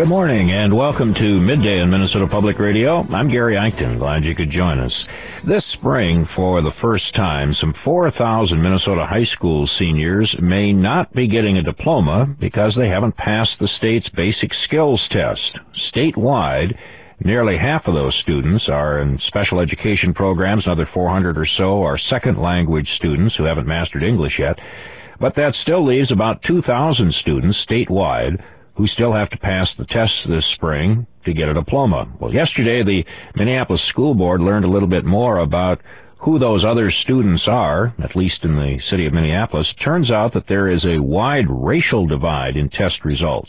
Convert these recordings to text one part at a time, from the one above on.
Good morning and welcome to Midday in Minnesota Public Radio. I'm Gary Eichten. Glad you could join us. This spring, for the first time, some 4,000 Minnesota high school seniors may not be getting a diploma because they haven't passed the state's basic skills test. Statewide, nearly half of those students are in special education programs. Another 400 or so are second language students who haven't mastered English yet. But that still leaves about 2,000 students statewide who still have to pass the tests this spring to get a diploma. Well, yesterday the Minneapolis School Board learned a little bit more about who those other students are, at least in the city of Minneapolis. Turns out that there is a wide racial divide in test results.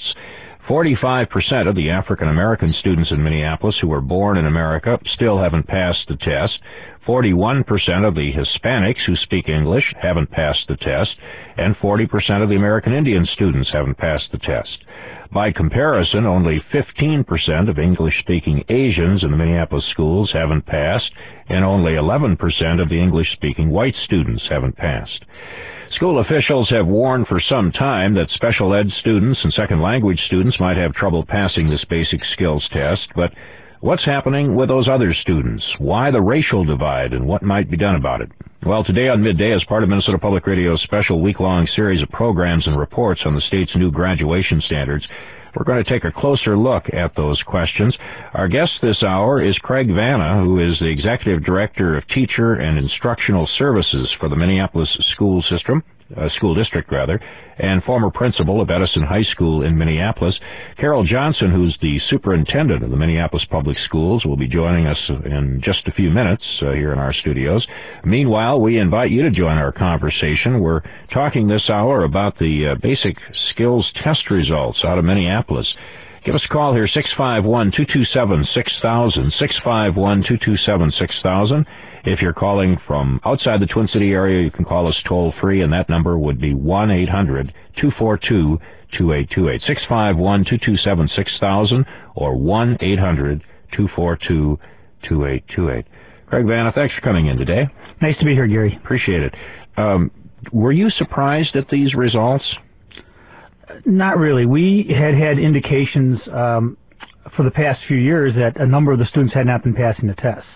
45% of the African American students in Minneapolis who were born in America still haven't passed the test. 41% of the Hispanics who speak English haven't passed the test, and 40% of the American Indian students haven't passed the test. By comparison, only 15% of English-speaking Asians in the Minneapolis schools haven't passed, and only 11% of the English-speaking white students haven't passed. School officials have warned for some time that special ed students and second language students might have trouble passing this basic skills test, but what's happening with those other students? Why the racial divide, and what might be done about it? Well, today on Midday, as part of Minnesota Public Radio's special week-long series of programs and reports on the state's new graduation standards, we're going to take a closer look at those questions. Our guest this hour is Craig Vanna, who is the Executive Director of Teacher and Instructional Services for the Minneapolis School District, and former principal of Edison High School in Minneapolis. Carol Johnson, who's the superintendent of the Minneapolis Public Schools, will be joining us in just a few minutes here in our studios. Meanwhile, we invite you to join our conversation. We're talking this hour about the basic skills test results out of Minneapolis. Give us a call here, 651-227-6000, 651-227-6000. If you're calling from outside the Twin City area, you can call us toll-free, and that number would be 1-800-242-2828, 651-227-6000, or 1-800-242-2828. Craig Vanna, thanks for coming in today. Nice to be here, Gary. Appreciate it. Were you surprised at these results? Not really. We had indications for the past few years that a number of the students had not been passing the tests.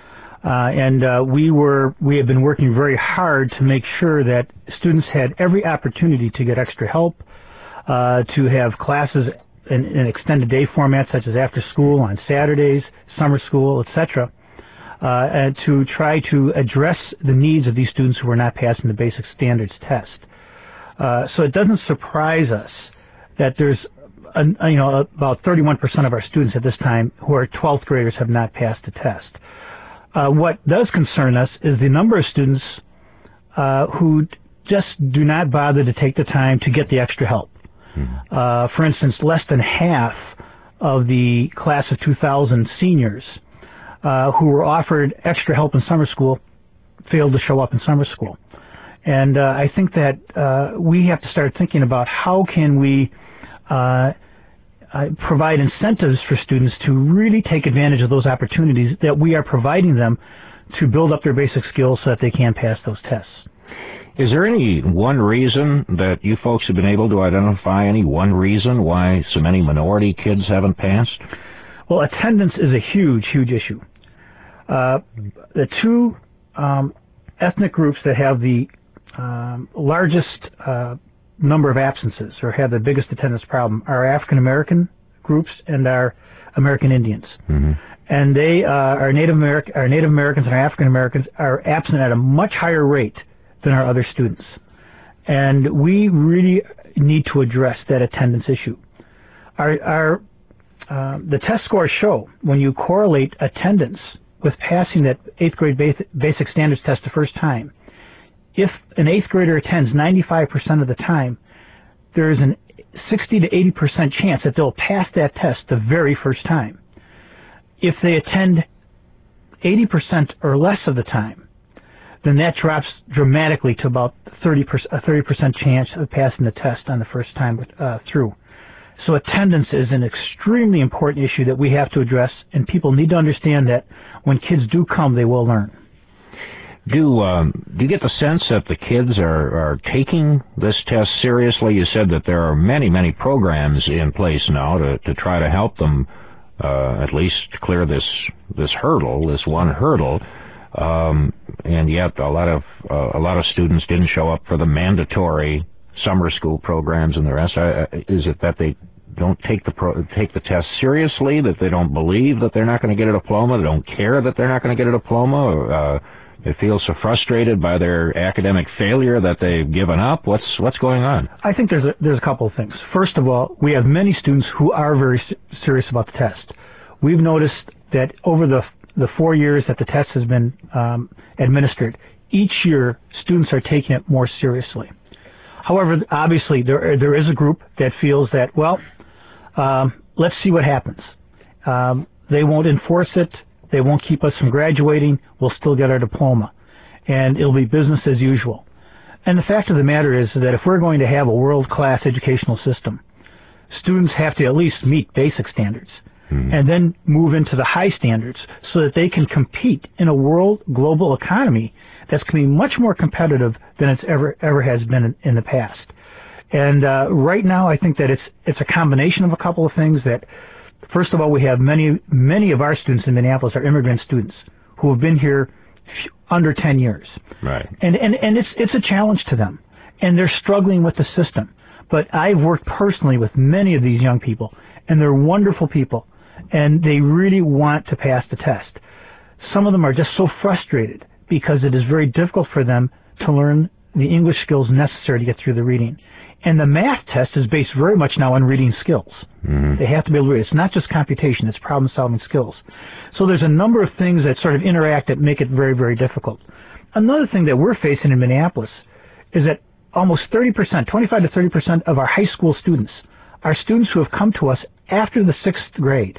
We have been working very hard to make sure that students had every opportunity to get extra help, to have classes in extended day format such as after school, on Saturdays, summer school, etc., and to try to address the needs of these students who were not passing the basic standards test. So it doesn't surprise us that there's about 31% of our students at this time who are 12th graders have not passed the test. What does concern us is the number of students who just do not bother to take the time to get the extra help. For instance, less than half of the class of 2000 seniors who were offered extra help in summer school failed to show up in summer school. And I think that we have to start thinking about how can we provide incentives for students to really take advantage of those opportunities that we are providing them to build up their basic skills so that they can pass those tests. Is there any one reason that you folks have been able to identify, any one reason why so many minority kids haven't passed? Well, attendance is a huge, huge issue. The two ethnic groups that have the largest number of absences or have the biggest attendance problem are African American groups and our American Indians. Mm-hmm. And they our Native Americans and our African Americans are absent at a much higher rate than our other students. And we really need to address that attendance issue. The test scores show when you correlate attendance with passing that 8th grade basic standards test the first time, if an 8th grader attends 95% of the time, there is a 60 to 80% chance that they'll pass that test the very first time. If they attend 80% or less of the time, then that drops dramatically to about a 30% chance of passing the test on the first time through. So attendance is an extremely important issue that we have to address, and people need to understand that when kids do come, they will learn. Do you get the sense that the kids are taking this test seriously? You said that there are many programs in place now to try to help them at least clear this hurdle, this one hurdle. And yet a lot of students didn't show up for the mandatory summer school programs and the rest. Is it that they don't take the test seriously, that they don't believe that they're not going to get a diploma, they don't care that they're not going to get a diploma, or they feel so frustrated by their academic failure that they've given up? What's going on? I think there's a couple of things. First of all, we have many students who are very serious about the test. We've noticed that over the 4 years that the test has been administered, each year students are taking it more seriously. However, obviously there is a group that feels that, well, let's see what happens. They won't enforce it. They won't keep us from graduating. We'll still get our diploma. And it'll be business as usual. And the fact of the matter is that if we're going to have a world-class educational system, students have to at least meet basic standards and then move into the high standards so that they can compete in a global economy that's going to be much more competitive than it's ever has been in the past. And right now, I think that it's a combination of a couple of things. That first of all, we have many of our students in Minneapolis are immigrant students who have been here under 10 years. Right. And it's a challenge to them, and they're struggling with the system. But I've worked personally with many of these young people, and they're wonderful people, and they really want to pass the test. Some of them are just so frustrated because it is very difficult for them to learn the English skills necessary to get through the reading. And the math test is based very much now on reading skills. They have to be able to read. It's not just computation, it's problem-solving skills. So there's a number of things that sort of interact that make it very, very difficult. Another thing that we're facing in Minneapolis is that almost 30%, 25 to 30% of our high school students are students who have come to us after the 6th grade.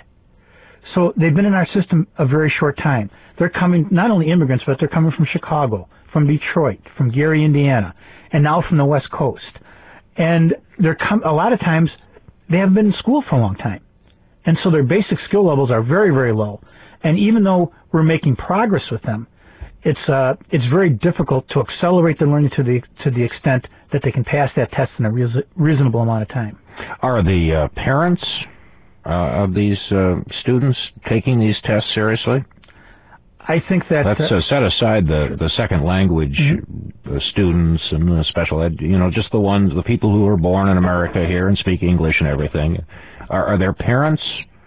So they've been in our system a very short time. They're coming, not only immigrants, but they're coming from Chicago, from Detroit, from Gary, Indiana, and now from the West Coast. And a lot of times they haven't been in school for a long time. And so their basic skill levels are very, very low. And even though we're making progress with them, it's very difficult to accelerate their learning to the extent that they can pass that test in a reasonable amount of time. Are the parents of these students taking these tests seriously? I think that... Let's set aside the second language students and the special ed, just the people who were born in America here and speak English and everything. Are their parents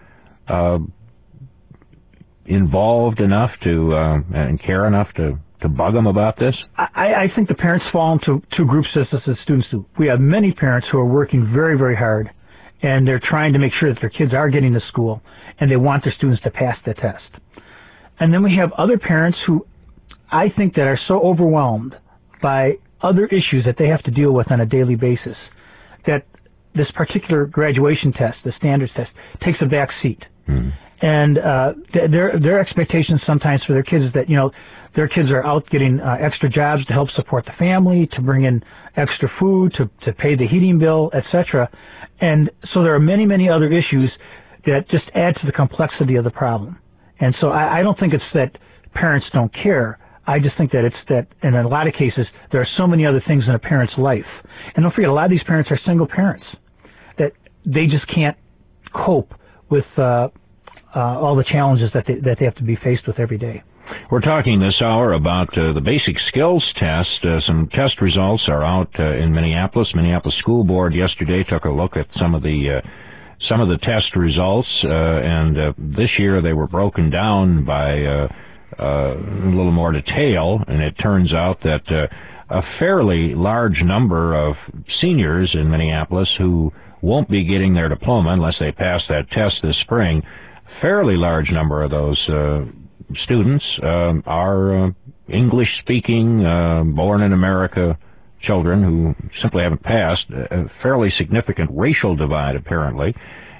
involved enough and care enough to bug them about this? I think the parents fall into two groups as students do. We have many parents who are working very, very hard, and they're trying to make sure that their kids are getting to school, and they want their students to pass the test. And then we have other parents who I think that are so overwhelmed by other issues that they have to deal with on a daily basis that this particular graduation test, the standards test, takes a back seat. And their expectations sometimes for their kids is that, their kids are out getting extra jobs to help support the family, to bring in extra food, to pay the heating bill, etc. And so there are many, many other issues that just add to the complexity of the problem. And so I don't think it's that parents don't care. I just think that it's that in a lot of cases there are so many other things in a parent's life. And don't forget, a lot of these parents are single parents, that they just can't cope with all the challenges that they have to be faced with every day. We're talking this hour about the basic skills test. Some test results are out in Minneapolis. Minneapolis School Board yesterday took a look at some of the test results, and this year they were broken down by a little more detail, and it turns out that a fairly large number of seniors in Minneapolis who won't be getting their diploma unless they pass that test this spring, fairly large number of those students are English-speaking, born in America children who simply haven't passed. A fairly significant racial divide, apparently.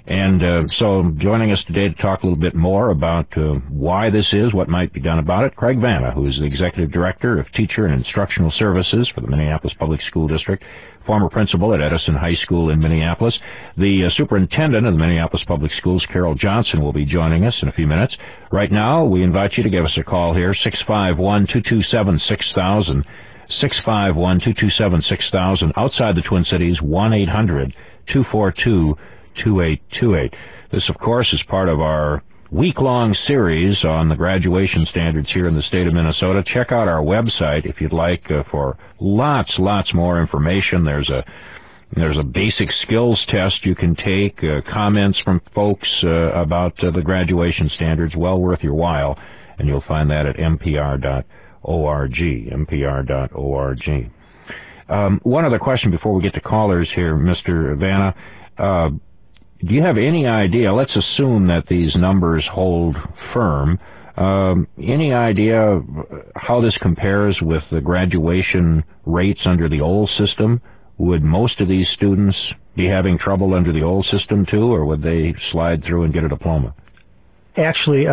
And so joining us today to talk a little bit more about why this is, what might be done about it, Craig Vanna, who is the Executive Director of Teacher and Instructional Services for the Minneapolis Public School District, former principal at Edison High School in Minneapolis. The Superintendent of the Minneapolis Public Schools, Carol Johnson, will be joining us in a few minutes. Right now, we invite you to give us a call here, 651-227-6000, 651-227-6000. Outside the Twin Cities, 1-800-242-2828. This, of course, is part of our week-long series on the graduation standards here in the state of Minnesota. Check out our website if you'd like for lots more information. There's a basic skills test you can take, comments from folks about the graduation standards, well worth your while, and you'll find that at mpr.org, mpr.org. One other question before we get to callers here, Mr. Vanna. Do you have any idea, let's assume that these numbers hold firm, any idea how this compares with the graduation rates under the old system? Would most of these students be having trouble under the old system too, or would they slide through and get a diploma? Actually,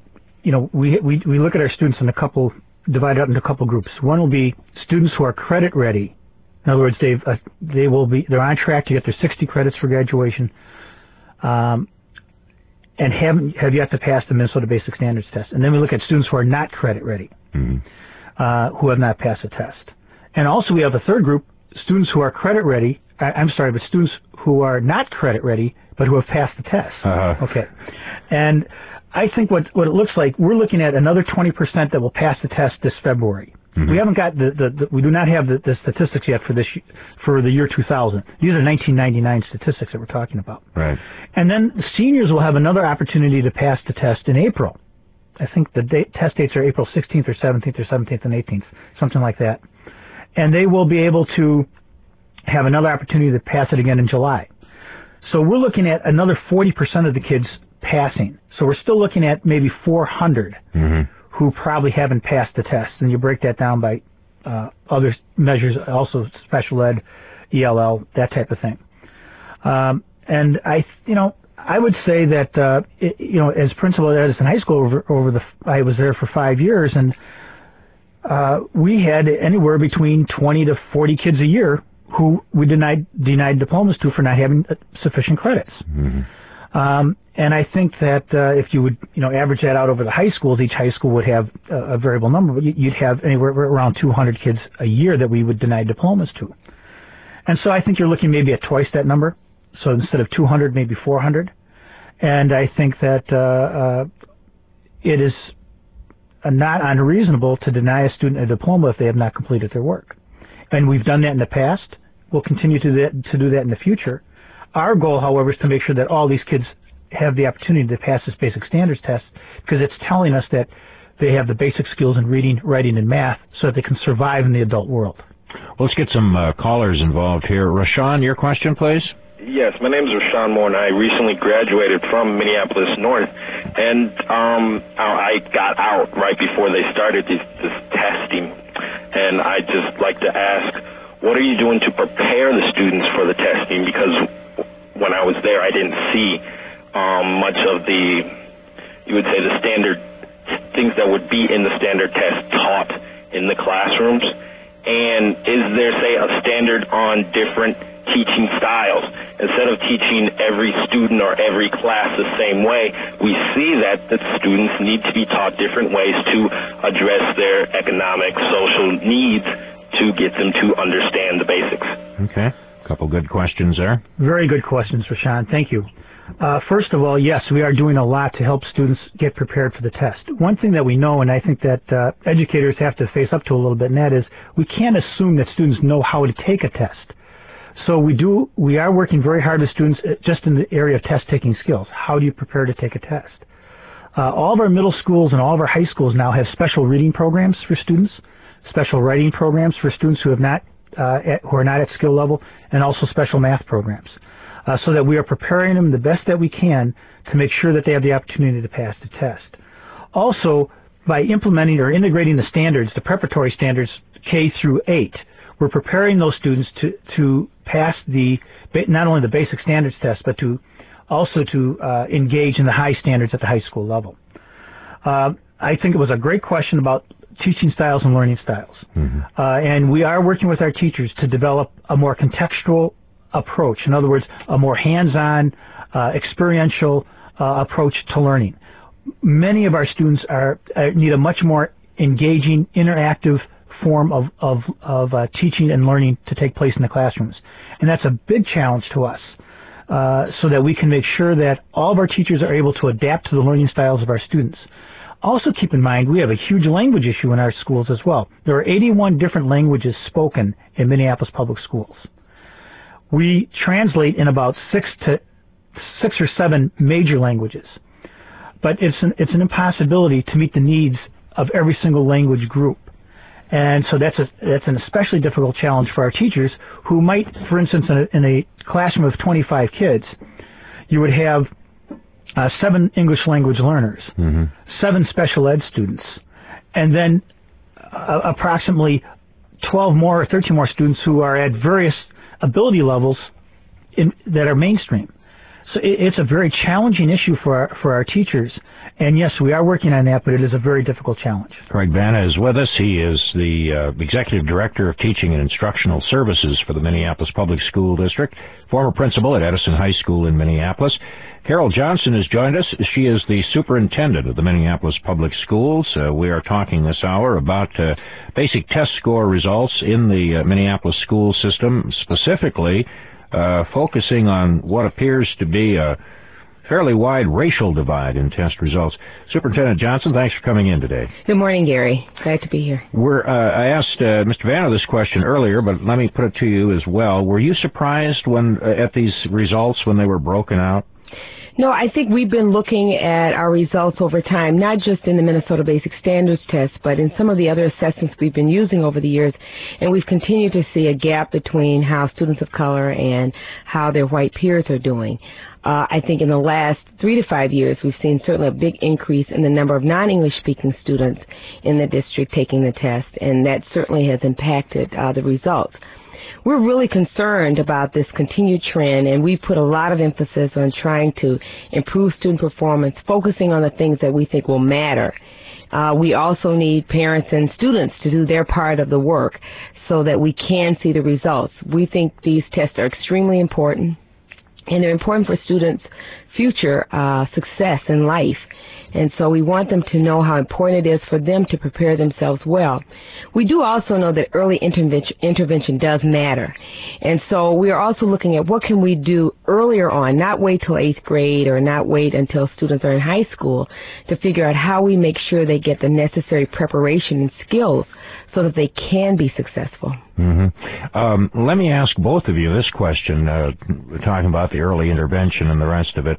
we look at our students in divided up into a couple groups. One will be students who are credit ready. In other words, they're on track to get their 60 credits for graduation, and have yet to pass the Minnesota Basic Standards Test. And then we look at students who are not credit ready, who have not passed the test. And also we have a third group, students who are credit ready. But students who are not credit ready, but who have passed the test. Okay. And I think what it looks like, we're looking at another 20% that will pass the test this February. We haven't got we do not have the statistics yet for the year 2000. These are 1999 statistics that we're talking about. Right. And then the seniors will have another opportunity to pass the test in April. I think the test dates are April 16th or 17th or 17th and 18th, something like that. And they will be able to have another opportunity to pass it again in July. So we're looking at another 40% of the kids passing. So we're still looking at maybe 400 who probably haven't passed the test. And you break that down by other measures, also special ed, ELL, that type of thing. And I would say that as principal at Edison High School I was there for 5 years, and we had anywhere between 20 to 40 kids a year who we denied diplomas to for not having sufficient credits. And I think that if you would average that out over the high schools, each high school would have a variable number, but you'd have anywhere around 200 kids a year that we would deny diplomas to. And so I think you're looking maybe at twice that number. So instead of 200, maybe 400. And I think that it is not unreasonable to deny a student a diploma if they have not completed their work. And we've done that in the past. We'll continue to do that in the future. Our goal, however, is to make sure that all these kids have the opportunity to pass this basic standards test, because it's telling us that they have the basic skills in reading, writing, and math so that they can survive in the adult world. Well, let's get some callers involved here. Rashawn, your question, please. Yes, my name is Rashawn Moore, and I recently graduated from Minneapolis North, and I got out right before they started this testing, and I'd just like to ask, what are you doing to prepare the students for the testing? Because when I was there, I didn't see much of the standard things that would be in the standard test taught in the classrooms. And is there, say, a standard on different teaching styles? Instead of teaching every student or every class the same way, we see that the students need to be taught different ways to address their economic, social needs to get them to understand the basics. Okay. A couple good questions there. Very good questions, Rashawn. Thank you. First of all, yes, we are doing a lot to help students get prepared for the test. One thing that we know, and I think that educators have to face up to a little bit, and that is we can't assume that students know how to take a test. So we are working very hard with students just in the area of test-taking skills. How do you prepare to take a test? All of our middle schools and all of our high schools now have special reading programs for students, special writing programs for students who are not at skill level, and also special math programs. So that we are preparing them the best that we can to make sure that they have the opportunity to pass the test. Also, by implementing or integrating the standards, the preparatory standards K through 8, we're preparing those students to pass not only the basic standards test, but to also to engage in the high standards at the high school level. I think it was a great question about teaching styles and learning styles. And we are working with our teachers to develop a more contextual approach. In other words, a more hands-on, experiential approach to learning. Many of our students need a much more engaging, interactive form of teaching and learning to take place in the classrooms. And that's a big challenge to us, so that we can make sure that all of our teachers are able to adapt to the learning styles of our students. Also keep in mind, we have a huge language issue in our schools as well. There are 81 different languages spoken in Minneapolis Public Schools. We translate in about six or seven major languages. But it's an impossibility to meet the needs of every single language group. And so that's an especially difficult challenge for our teachers who might, for instance, in a classroom of 25 kids, you would have 7 English language learners, 7 special ed students, and then approximately 12 more or 13 more students who are at various ability levels that are mainstream. So it's a very challenging issue for our teachers. And yes, we are working on that, but it is a very difficult challenge. Craig Vanna is with us. He is the Executive Director of Teaching and Instructional Services for the Minneapolis Public School District, former principal at Edison High School in Minneapolis. Carol Johnson has joined us. She is the superintendent of the Minneapolis Public Schools. We are talking this hour about basic test score results in the Minneapolis school system, specifically focusing on what appears to be a fairly wide racial divide in test results. Superintendent Johnson, thanks for coming in today. Good morning, Gary. Glad to be here. I asked Mr. Vanna this question earlier, but let me put it to you as well. Were you surprised at these results when they were broken out? No, I think we've been looking at our results over time, not just in the Minnesota Basic Standards Test, but in some of the other assessments we've been using over the years, and we've continued to see a gap between how students of color and how their white peers are doing. I think in the last 3 to 5 years, we've seen certainly a big increase in the number of non-English speaking students in the district taking the test, and that certainly has impacted the results. We're really concerned about this continued trend, and we put a lot of emphasis on trying to improve student performance, focusing on the things that we think will matter. We also need parents and students to do their part of the work so that we can see the results. We think these tests are extremely important, and they're important for students' future success in life. And so we want them to know how important it is for them to prepare themselves well. We do also know that early intervention does matter. And so we are also looking at what can we do earlier on, not wait till 8th grade or not wait until students are in high school, to figure out how we make sure they get the necessary preparation and skills so that they can be successful. Let me ask both of you this question, talking about the early intervention and the rest of it.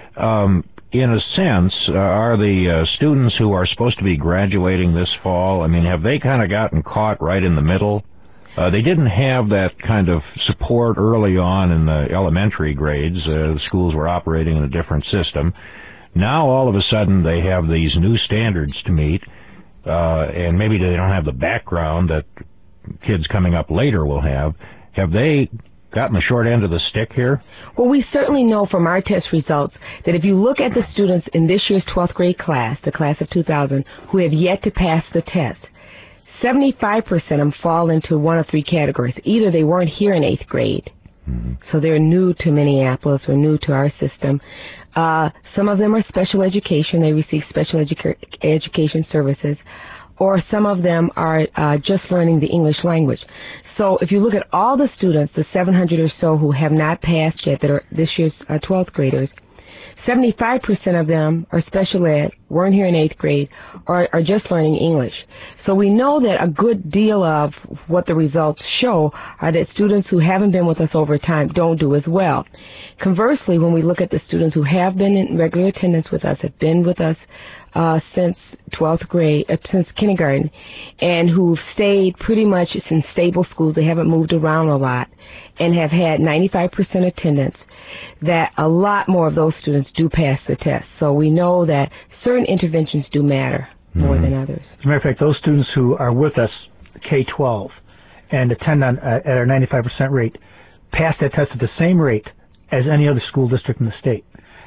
In a sense, are the students who are supposed to be graduating this fall, I mean, have they kind of gotten caught right in the middle? They didn't have that kind of support early on in the elementary grades. The schools were operating in a different system. Now, all of a sudden, they have these new standards to meet, and maybe they don't have the background that kids coming up later will have. Have they gotten the short end of the stick here? Well, we certainly know from our test results that if you look at the students in this year's 12th grade class, the class of 2000, who have yet to pass the test, 75% of them fall into one of 3 categories. Either they weren't here in 8th grade, so they're new to Minneapolis or new to our system. Some of them are special education. They receive special education services. Or some of them are just learning the English language. So if you look at all the students, the 700 or so who have not passed yet that are this year's 12th graders, 75% of them are special ed, weren't here in 8th grade, or are just learning English. So we know that a good deal of what the results show are that students who haven't been with us over time don't do as well. Conversely, when we look at the students who have been in regular attendance with us, have been with us since 12th grade, since kindergarten, and who've stayed pretty much in stable schools, they haven't moved around a lot, and have had 95% attendance, that a lot more of those students do pass the test. So we know that certain interventions do matter more than others. As a matter of fact, those students who are with us K-12 and attend at our 95% rate pass that test at the same rate as any other school district in the state.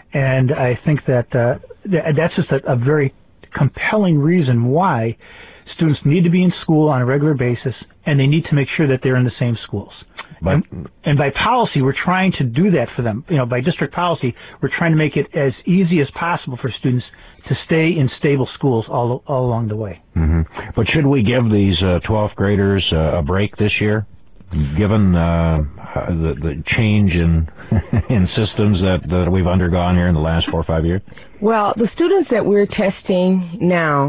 And I think that that's just a very compelling reason why students need to be in school on a regular basis, and they need to make sure that they're in the same schools. But, and by policy, we're trying to do that for them. By district policy, we're trying to make it as easy as possible for students to stay in stable schools all along the way. Mm-hmm. But should we give these 12th graders a break this year, given the change in in systems that we've undergone here in the last 4 or 5 years? Well, the students that we're testing now,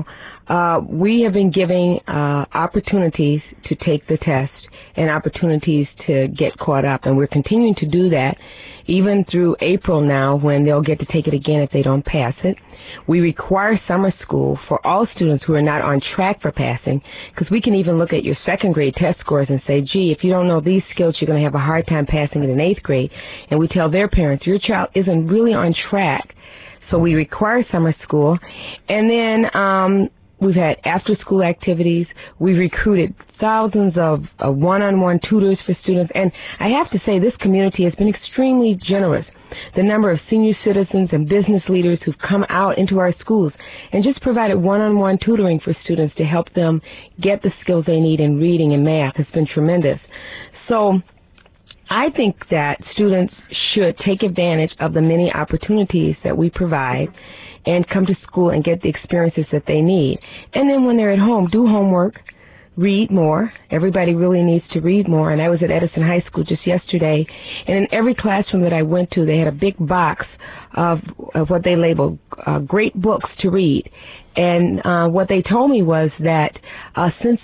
we have been giving opportunities to take the test and opportunities to get caught up, and we're continuing to do that even through April now, when they'll get to take it again if they don't pass it. We require summer school for all students who are not on track for passing, because we can even look at your second grade test scores and say, gee, if you don't know these skills, you're going to have a hard time passing it in 8th grade. And we tell their parents, your child isn't really on track. So we require summer school. And then we've had after-school activities. We've recruited thousands of one-on-one tutors for students. And I have to say, this community has been extremely generous. The number of senior citizens and business leaders who've come out into our schools and just provided one-on-one tutoring for students to help them get the skills they need in reading and math has been tremendous. So I think that students should take advantage of the many opportunities that we provide and come to school and get the experiences that they need. And then when they're at home, do homework, read more. Everybody really needs to read more. And I was at Edison High School just yesterday, and in every classroom that I went to, they had a big box of what they labeled great books to read. And what they told me was that since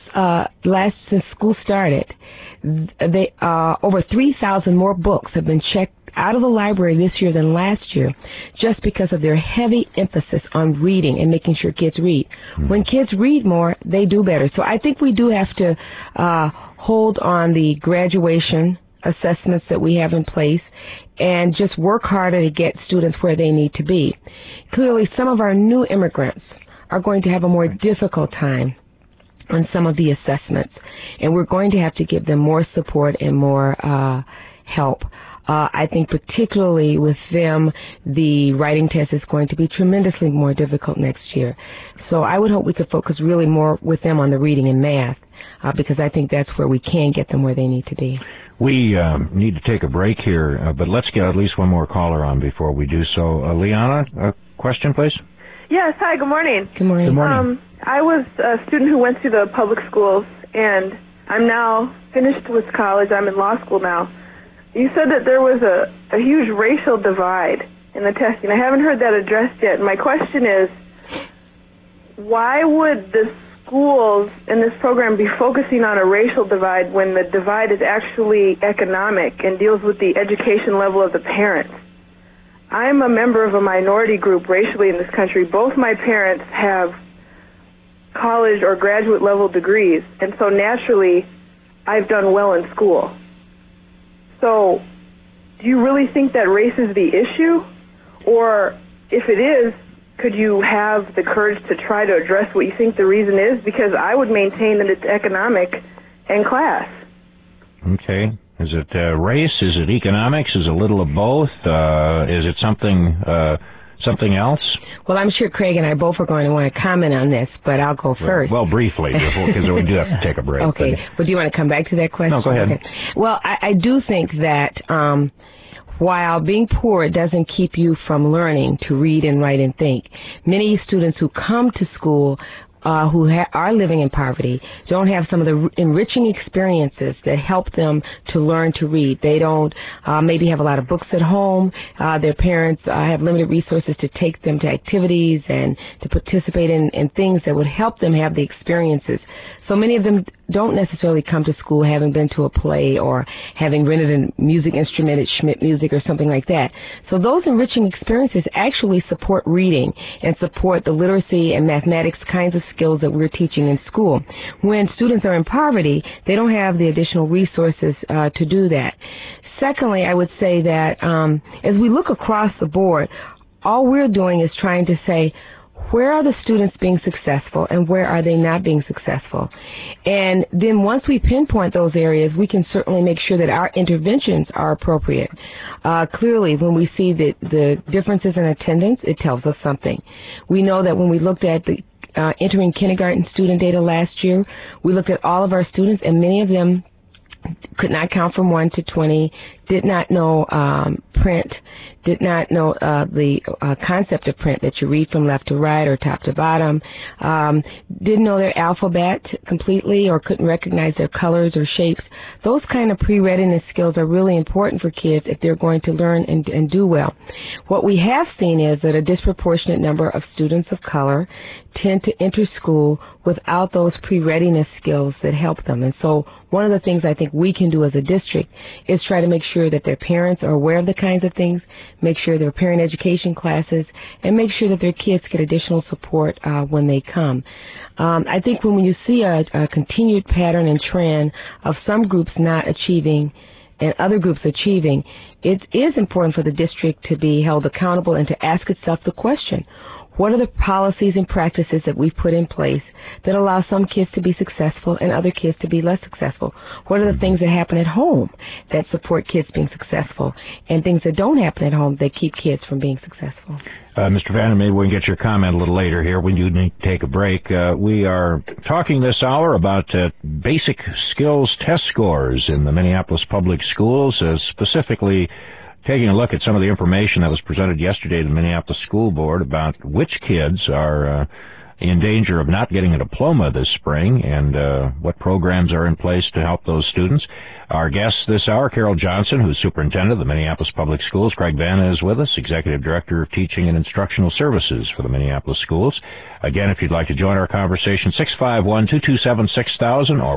school started, they over 3,000 more books have been checked out of the library this year than last year, just because of their heavy emphasis on reading and making sure kids read. When kids read more, they do better. So I think we do have to hold on the graduation assessments that we have in place and just work harder to get students where they need to be. Clearly, some of our new immigrants are going to have a more difficult time on some of the assessments, and we're going to have to give them more support and more help. I think particularly with them, the writing test is going to be tremendously more difficult next year. So I would hope we could focus really more with them on the reading and math, because I think that's where we can get them where they need to be. We need to take a break here, but let's get at least one more caller on before we do so. Liana, a question, please? Yes, hi, good morning. Good morning. Good morning. I was a student who went through the public schools, and I'm now finished with college. I'm in law school now. You said that there was a huge racial divide in the testing. I haven't heard that addressed yet. My question is, why would the schools in this program be focusing on a racial divide when the divide is actually economic and deals with the education level of the parents? I'm a member of a minority group racially in this country. Both my parents have college or graduate level degrees, and so naturally I've done well in school. So do you really think that race is the issue? Or if it is, could you have the courage to try to address what you think the reason is? Because I would maintain that it's economic and class. Okay. Is it race? Is it economics? Is it a little of both? Is it something else? Well, I'm sure Craig and I both are going to want to comment on this, but I'll go first. Well, briefly, because we do have to take a break. Okay, but do you want to come back to that question? No, go ahead. Okay. Well, I do think that while being poor doesn't keep you from learning to read and write and think, many students who come to school who are living in poverty don't have some of the enriching experiences that help them to learn to read. They don't maybe have a lot of books at home. Their parents have limited resources to take them to activities and to participate in things that would help them have the experiences. So many of them don't necessarily come to school having been to a play or having rented a music instrument at Schmidt Music or something like that. So those enriching experiences actually support reading and support the literacy and mathematics kinds of skills that we're teaching in school. When students are in poverty, they don't have the additional resources to do that. Secondly, I would say that as we look across the board, all we're doing is trying to say, where are the students being successful and where are they not being successful? And then once we pinpoint those areas, we can certainly make sure that our interventions are appropriate. Clearly, when we see the differences in attendance, it tells us something. We know that when we looked at the entering kindergarten student data last year, we looked at all of our students, and many of them could not count from 1 to 20, did not know print, did not know the concept of print, that you read from left to right or top to bottom, didn't know their alphabet completely or couldn't recognize their colors or shapes. Those kind of pre-readiness skills are really important for kids if they're going to learn and do well. What we have seen is that a disproportionate number of students of color tend to enter school without those pre-readiness skills that help them. And so one of the things I think we can do as a district is try to make sure that their parents are aware of the kinds of things, make sure there are parent education classes, and make sure that their kids get additional support when they come. I think when you see a continued pattern and trend of some groups not achieving and other groups achieving, it is important for the district to be held accountable and to ask itself the question, what are the policies and practices that we've put in place that allow some kids to be successful and other kids to be less successful? What are the things that happen at home that support kids being successful and things that don't happen at home that keep kids from being successful? Mr. Vannon, maybe we can get your comment a little later here. We do need to take a break. We are talking this hour about basic skills test scores in the Minneapolis Public Schools, specifically taking a look at some of the information that was presented yesterday to the Minneapolis School Board about which kids are in danger of not getting a diploma this spring and what programs are in place to help those students. Our guest this hour, Carol Johnson, who's superintendent of the Minneapolis Public Schools. Craig Vanna is with us, executive director of teaching and instructional services for the Minneapolis schools. Again, if you'd like to join our conversation, 651-227-6000 or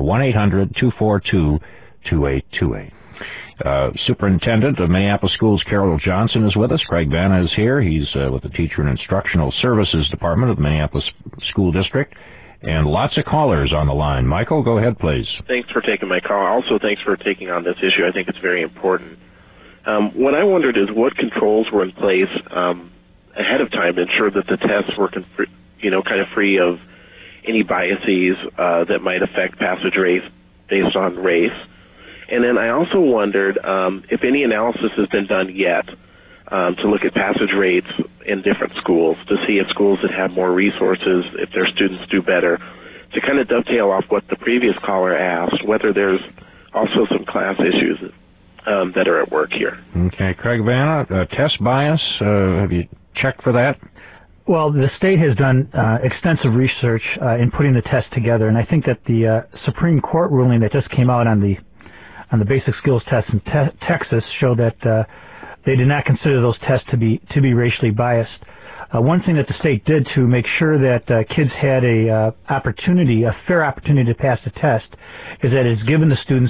1-800-242-2828. Superintendent of Minneapolis Schools, Carol Johnson, is with us. Craig Vanna is here. He's with the Teacher and Instructional Services Department of the Minneapolis School District. And lots of callers on the line. Michael, go ahead, please. Thanks for taking my call. Also, thanks for taking on this issue. I think it's very important. What I wondered is what controls were in place ahead of time to ensure that the tests were, kind of free of any biases that might affect passage rates based on race. And then I also wondered if any analysis has been done yet to look at passage rates in different schools to see if schools that have more resources, if their students do better, to kind of dovetail off what the previous caller asked, whether there's also some class issues that are at work here. Okay, Craig Vanna, test bias, have you checked for that? Well, the state has done extensive research in putting the test together, and I think that the Supreme Court ruling that just came out on the basic skills tests in Texas show that they did not consider those tests to be racially biased. One thing that the state did to make sure that kids had a fair opportunity to pass the test, is that it's given the students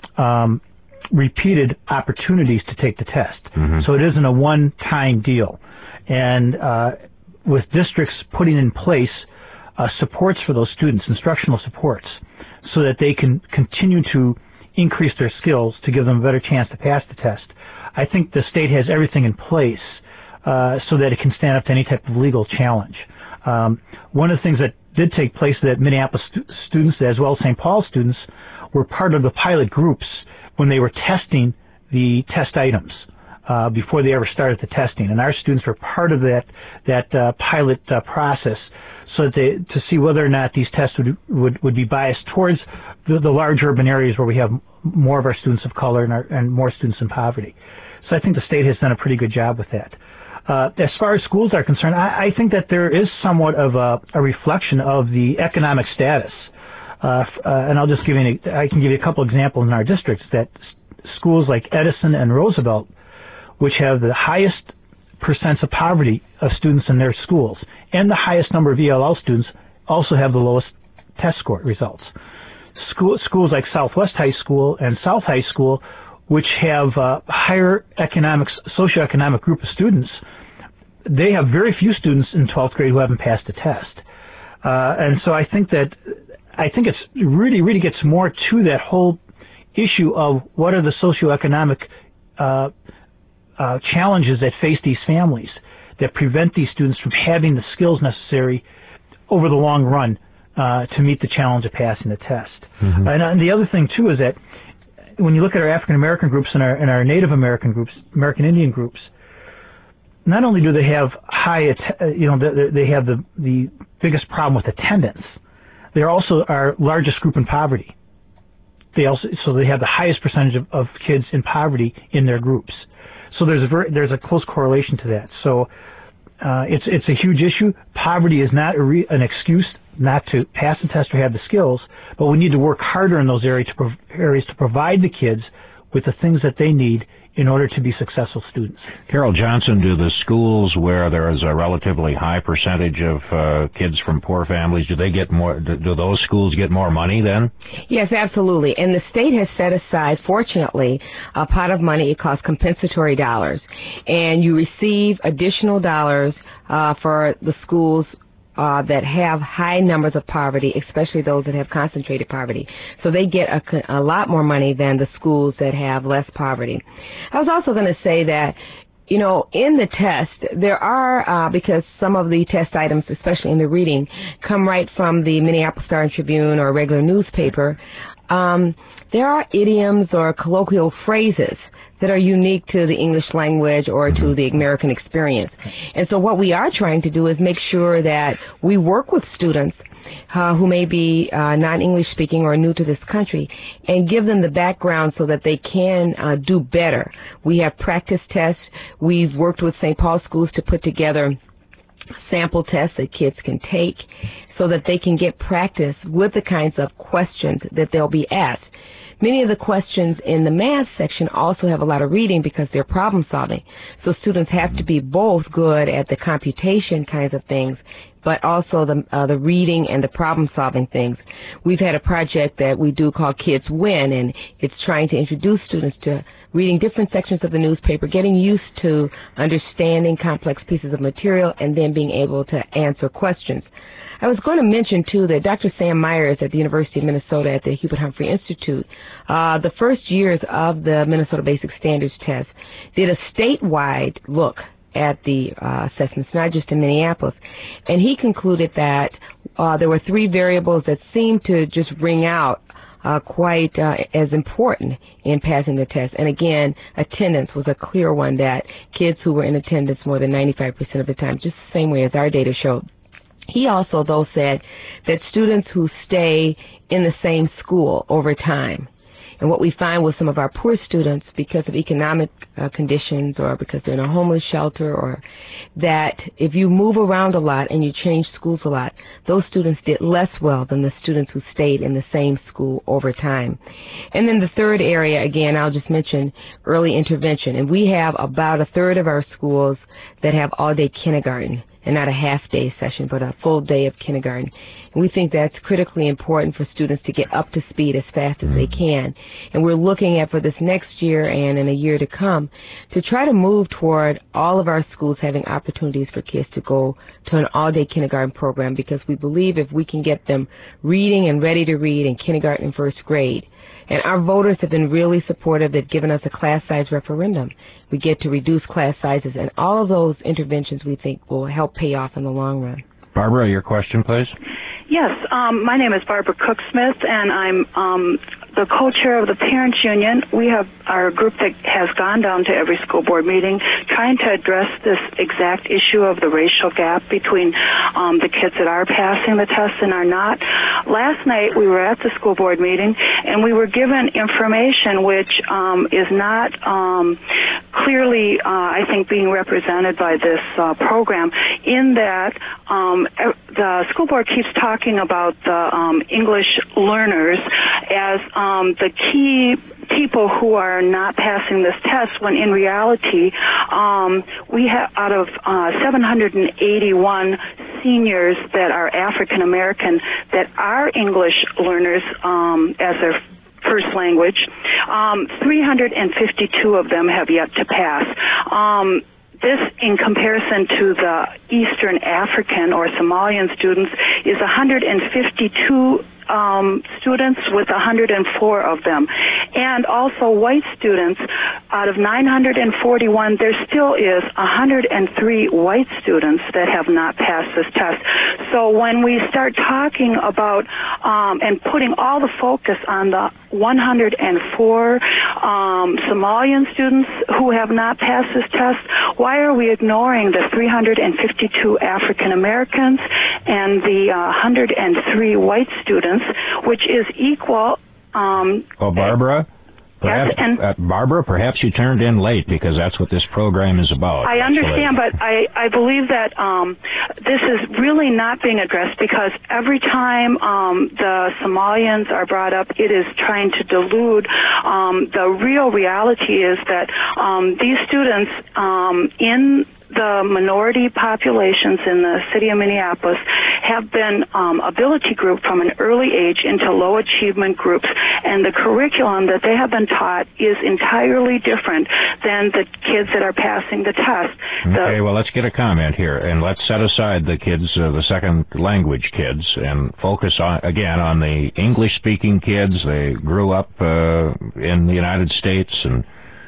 repeated opportunities to take the test. Mm-hmm. So it isn't a one-time deal. And with districts putting in place supports for those students, instructional supports, so that they can continue to increase their skills to give them a better chance to pass the test, I think the state has everything in place so that it can stand up to any type of legal challenge. One of the things that did take place that Minneapolis students, as well as St. Paul students, were part of the pilot groups when they were testing the test items before they ever started the testing. And our students were part of that pilot process, so that to see whether or not these tests would be biased towards the large urban areas where we have more of our students of color and more students in poverty. So I think the state has done a pretty good job with that. As far as schools are concerned, I think that there is somewhat of a reflection of the economic status. And I'll just I can give you a couple examples in our districts that schools like Edison and Roosevelt, which have the highest percents of poverty of students in their schools and the highest number of ELL students, also have the lowest test score results. Schools like Southwest High School and South High School, which have higher socioeconomic group of students, they have very few students in 12th grade who haven't passed the test. And so I think it's really gets more to that whole issue of what are the socioeconomic challenges that face these families. that prevent these students from having the skills necessary over the long run to meet the challenge of passing the test. Mm-hmm. And the other thing, too, is that when you look at our African American groups and our Native American groups, American Indian groups, not only do they have they have the biggest problem with attendance, they're also our largest group in poverty. They have the highest percentage of kids in poverty in their groups. So there's a close correlation to that. So it's a huge issue. Poverty is not an excuse not to pass the test or have the skills, but we need to work harder in those areas to provide the kids with the things that they need in order to be successful students. Carol Johnson, do the schools where there is a relatively high percentage of kids from poor families, do they get more? Do those schools get more money then? Yes, absolutely. And the state has set aside, fortunately, a pot of money. It calls compensatory dollars, and you receive additional dollars for the schools that have high numbers of poverty, especially those that have concentrated poverty. So they get a lot more money than the schools that have less poverty. I was also going to say that, in the test, there are, because some of the test items, especially in the reading, come right from the Minneapolis Star and Tribune or a regular newspaper, there are idioms or colloquial phrases that are unique to the English language or to the American experience. And so what we are trying to do is make sure that we work with students who may be non-English speaking or new to this country and give them the background so that they can do better. We have practice tests. We've worked with St. Paul schools to put together sample tests that kids can take so that they can get practice with the kinds of questions that they'll be asked. Many of the questions in the math section also have a lot of reading because they're problem solving. So students have to be both good at the computation kinds of things, but also the reading and the problem solving things. We've had a project that we do called Kids Win, and it's trying to introduce students to reading different sections of the newspaper, getting used to understanding complex pieces of material, and then being able to answer questions. I was going to mention, too, that Dr. Sam Myers at the University of Minnesota at the Hubert Humphrey Institute, the first years of the Minnesota Basic Standards Test, did a statewide look at the assessments, not just in Minneapolis. And he concluded that there were three variables that seemed to just ring out quite as important in passing the test. And again, attendance was a clear one, that kids who were in attendance more than 95% of the time, just the same way as our data showed. He also, though, said that students who stay in the same school over time, and what we find with some of our poor students because of economic conditions or because they're in a homeless shelter, or that if you move around a lot and you change schools a lot, those students did less well than the students who stayed in the same school over time. And then the third area, again, I'll just mention early intervention. And we have about a third of our schools that have all-day kindergarten, and not a half-day session, but a full day of kindergarten. And we think that's critically important for students to get up to speed as fast as they can. And we're looking at, for this next year and in a year to come, to try to move toward all of our schools having opportunities for kids to go to an all-day kindergarten program, because we believe if we can get them reading and ready to read in kindergarten and first grade, and our voters have been really supportive. They've given us a class size referendum. We get to reduce class sizes, and all of those interventions we think will help pay off in the long run. Barbara, your question, please. Yes, my name is Barbara Cooksmith, and I'm the co-chair of the Parents Union. We have our group that has gone down to every school board meeting trying to address this exact issue of the racial gap between the kids that are passing the test and are not. Last night we were at the school board meeting, and we were given information which is not clearly, I think, being represented by this program, in that the school board keeps talking about the English learners as the key people who are not passing this test, when in reality we have, out of 781 seniors that are African American that are English learners as their first language, 352 of them have yet to pass. This, in comparison to the Eastern African or Somalian students, is 152 students with 104 of them. And also white students, out of 941, there still is 103 white students that have not passed this test. So when we start talking about and putting all the focus on the 104 Somalian students who have not passed this test, why are we ignoring the 352 African Americans and the 103 white students, which is equal? Well, Barbara, perhaps, yes, Barbara, perhaps you turned in late because that's what this program is about. I understand, but I believe that this is really not being addressed because every time the Somalians are brought up, it is trying to delude. The real reality is that these students in the minority populations in the city of Minneapolis have been ability grouped from an early age into low achievement groups, and the curriculum that they have been taught is entirely different than the kids that are passing the test. Okay, well, let's get a comment here, and let's set aside the kids, the second language kids, and focus on, again, on the English-speaking kids. They grew up in the United States, and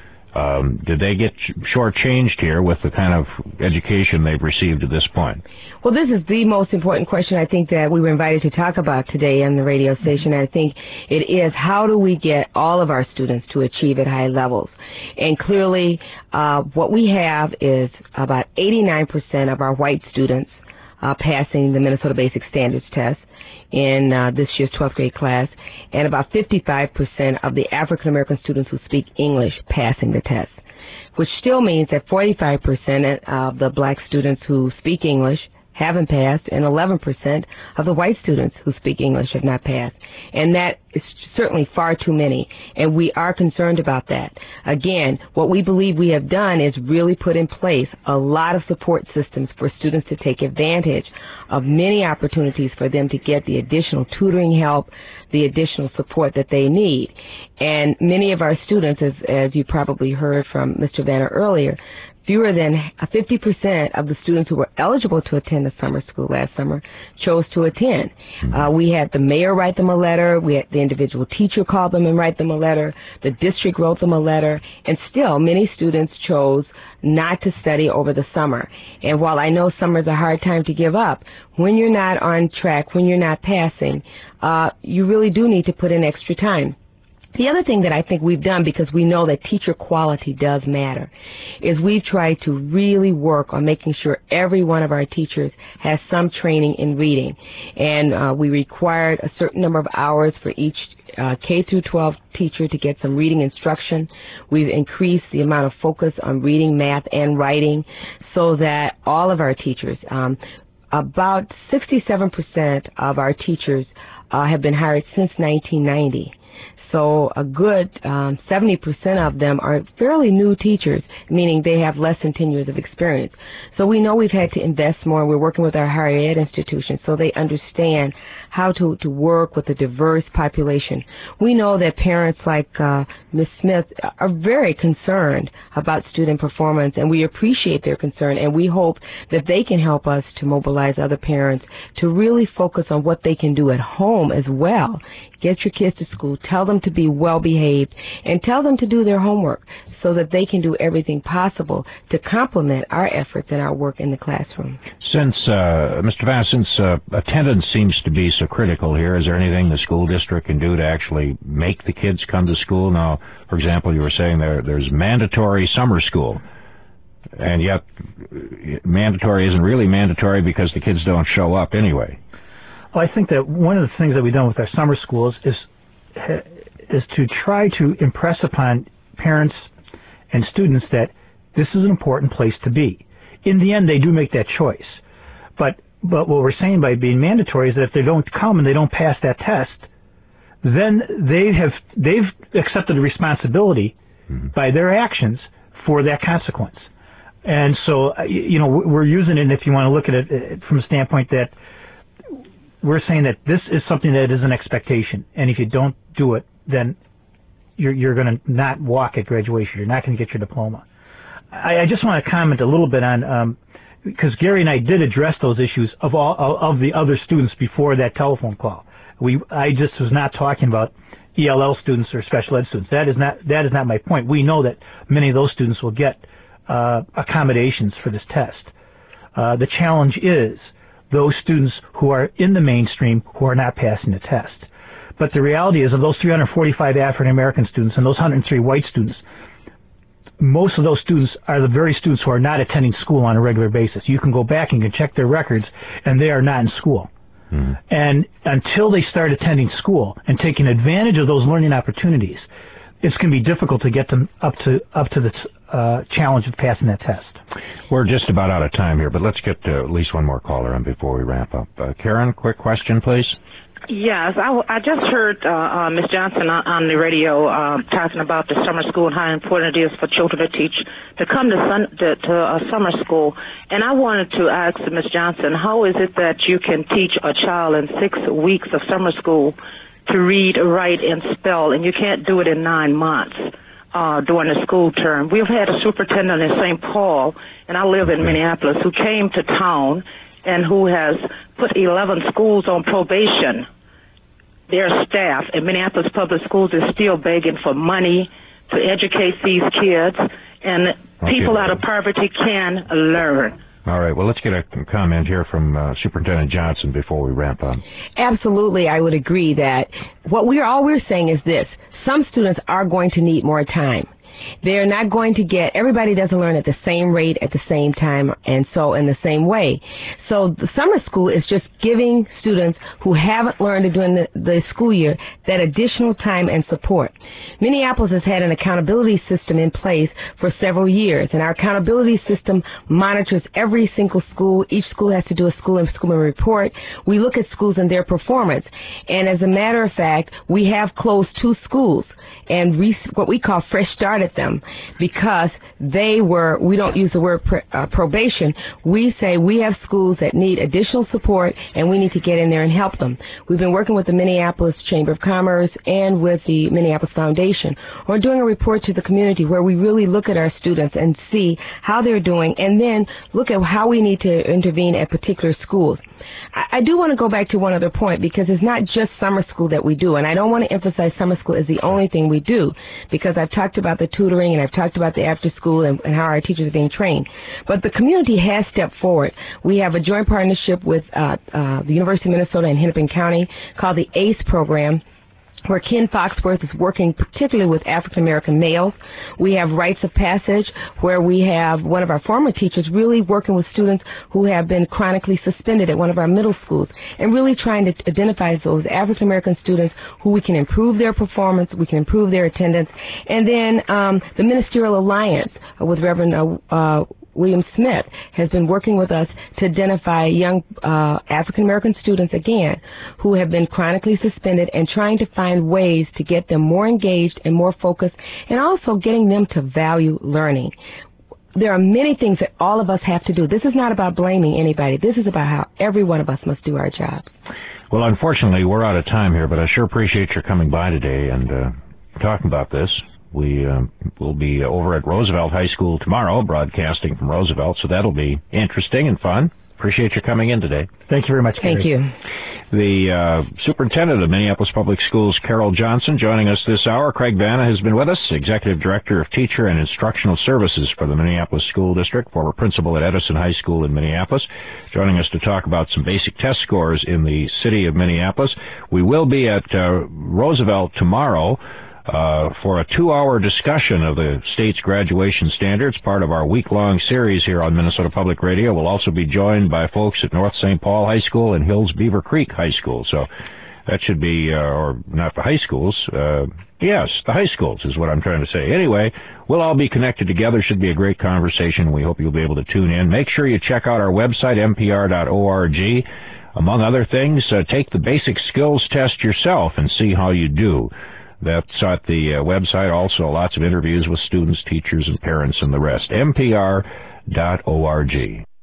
did they get shortchanged here with the kind of education they've received at this point? Well, this is the most important question I think that we were invited to talk about today on the radio station. I think it is, how do we get all of our students to achieve at high levels? And clearly, what we have is about 89% of our white students passing the Minnesota Basic Standards Test in this year's 12th grade class, and about 55% of the African American students who speak English passing the test, which still means that 45% of the black students who speak English haven't passed, and 11% of the white students who speak English have not passed. And that is certainly far too many, and we are concerned about that. Again, what we believe we have done is really put in place a lot of support systems for students to take advantage of many opportunities for them to get the additional tutoring help, the additional support that they need. And many of our students, as you probably heard from Mr. Vanner earlier, fewer than 50% of the students who were eligible to attend the summer school last summer chose to attend. We had the mayor write them a letter. We had the individual teacher call them and write them a letter. The district wrote them a letter. And still, many students chose not to study over the summer. And while I know summer is a hard time to give up, when you're not on track, when you're not passing, you really do need to put in extra time. The other thing that I think we've done, because we know that teacher quality does matter, is we've tried to really work on making sure every one of our teachers has some training in reading. And we required a certain number of hours for each K through 12 teacher to get some reading instruction. We've increased the amount of focus on reading, math, and writing so that all of our teachers, about 67% of our teachers have been hired since 1990. So a good 70% of them are fairly new teachers, meaning they have less than 10 years of experience. So we know we've had to invest more. We're working with our higher ed institutions so they understand how to work with a diverse population. We know that parents like Ms. Smith are very concerned about student performance, and we appreciate their concern, and we hope that they can help us to mobilize other parents to really focus on what they can do at home as well. Get your kids to school, tell them to be well behaved, and tell them to do their homework so that they can do everything possible to complement our efforts and our work in the classroom. Since, Mr. Vanner, since attendance seems to be so critical here, is there anything the school district can do to actually make the kids come to school? Now, for example, you were saying there's mandatory summer school, and yet mandatory isn't really mandatory because the kids don't show up anyway. Well, I think that one of the things that we've done with our summer schools is to try to impress upon parents and students that this is an important place to be. In the end, they do make that choice. But what we're saying by being mandatory is that if they don't come and they don't pass that test, then they've accepted the responsibility by their actions for that consequence. And so, we're using it, and if you want to look at it from a standpoint that we're saying that this is something that is an expectation, and if you don't do it, then you're going to not walk at graduation. You're not going to get your diploma. I just want to comment a little bit on, because Gary and I did address those issues of the other students before that telephone call. I just was not talking about ELL students or special ed students. That is not my point. We know that many of those students will get accommodations for this test. The challenge is those students who are in the mainstream who are not passing the test. But the reality is, of those 345 African American students and those 103 white students, most of those students are the very students who are not attending school on a regular basis. You can go back and you can check their records, and they are not in school. Mm-hmm. And until they start attending school and taking advantage of those learning opportunities, it's going to be difficult to get them up to the challenge of passing that test. We're just about out of time here, but let's get at least one more caller on before we wrap up. Karen, quick question, please. Yes, I just heard Ms. Johnson on the radio talking about the summer school and how important it is for children to come to summer school. And I wanted to ask Ms. Johnson, how is it that you can teach a child in 6 weeks of summer school to read, write, and spell, and you can't do it in 9 months during the school term? We've had a superintendent in St. Paul, and I live in Minneapolis, who came to town and who has put 11 schools on probation. Their staff in Minneapolis Public Schools is still begging for money to educate these kids, and people out of poverty can learn. All right. Well, let's get a comment here from Superintendent Johnson before we wrap up. Absolutely. I would agree that all we're saying is this. Some students are going to need more time. They're not going to get, everybody doesn't learn at the same rate at the same time and so in the same way. So the summer school is just giving students who haven't learned during the school year that additional time and support. Minneapolis has had an accountability system in place for several years, and our accountability system monitors every single school. Each school has to do a school improvement report. We look at schools and their performance. And as a matter of fact, we have closed 2 schools and what we call fresh started them because we don't use the word probation. We say we have schools that need additional support and we need to get in there and help them. We've been working with the Minneapolis Chamber of Commerce and with the Minneapolis Foundation. We're doing a report to the community where we really look at our students and see how they're doing and then look at how we need to intervene at particular schools. I do want to go back to one other point because it's not just summer school that we do, and I don't want to emphasize summer school as the only thing we do because I've talked about the tutoring and I've talked about the after school and how our teachers are being trained. But the community has stepped forward. We have a joint partnership with the University of Minnesota and Hennepin County called the ACE program, where Ken Foxworth is working particularly with African-American males. We have Rites of Passage, where we have one of our former teachers really working with students who have been chronically suspended at one of our middle schools and really trying to identify those African-American students who we can improve their performance, we can improve their attendance. And then the Ministerial Alliance with Reverend William Smith has been working with us to identify young African-American students, again, who have been chronically suspended and trying to find ways to get them more engaged and more focused and also getting them to value learning. There are many things that all of us have to do. This is not about blaming anybody. This is about how every one of us must do our job. Well, unfortunately, we're out of time here, but I sure appreciate your coming by today and talking about this. We will be over at Roosevelt High School tomorrow, broadcasting from Roosevelt, so that'll be interesting and fun. Appreciate your coming in today. Thank you very much, Gary. Thank you. The Superintendent of Minneapolis Public Schools, Carol Johnson, joining us this hour. Craig Vanna has been with us, Executive Director of Teacher and Instructional Services for the Minneapolis School District, former principal at Edison High School in Minneapolis, joining us to talk about some basic test scores in the city of Minneapolis. We will be at Roosevelt tomorrow for a 2-hour discussion of the state's graduation standards, part of our week-long series here on Minnesota Public Radio. We'll also be joined by folks at North St. Paul High School and Hills Beaver Creek High School. So that should be, or not the high schools, yes, the high schools is what I'm trying to say. Anyway, we'll all be connected together. Should be a great conversation. We hope you'll be able to tune in. Make sure you check out our website, mpr.org. Among other things, take the basic skills test yourself and see how you do. That's at the website. Also, lots of interviews with students, teachers, and parents, and the rest. mpr.org.